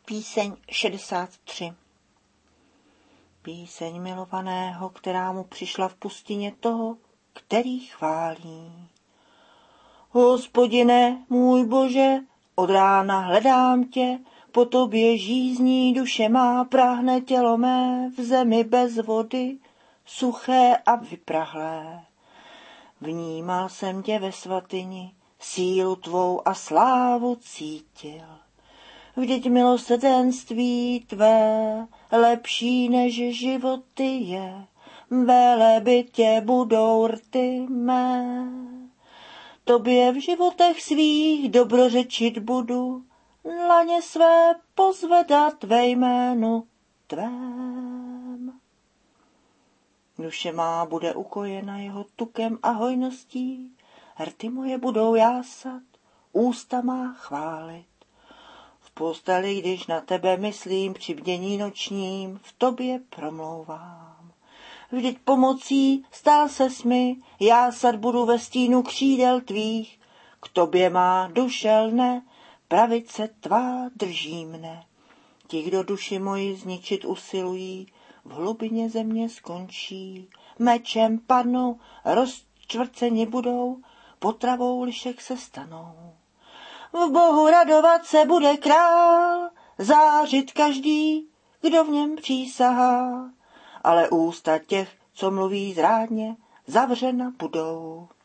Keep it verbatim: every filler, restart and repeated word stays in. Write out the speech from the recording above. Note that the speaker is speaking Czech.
Píseň šedesát tři. Píseň milovaného, která mu přišla v pustině toho, který chválí. Hospodine, můj Bože, od rána hledám tě, po tobě žízní duše má, prahne tělo mé v zemi bez vody, suché a vyprahlé. Vnímal jsem tě ve svatyni, sílu tvou a slávu cítil. Vždyť milosrdenství tvé lepší než životy je, velebitě budou rty mé. Tobě v životech svých dobrořečit budu, dlaně své pozvedat ve jménu tvém. Duše má bude ukojena jeho tukem a hojností, rty moje budou jásat, ústa má chválit. V posteli, když na tebe myslím, při bdění nočním, v tobě promlouvám. Vždyť pomocí stál ses mi, jásat budu ve stínu křídel tvých, k tobě má duše lne, pravice tvá drží mne. Ti, kdo duši moji zničit usilují, v hlubině země skončí, mečem padnou, rozčtvrceni budou, potravou lišek se stanou. V Bohu radovat se bude král, zářit každý, kdo v něm přísahá, ale ústa těch, co mluví zrádně, zavřena budou.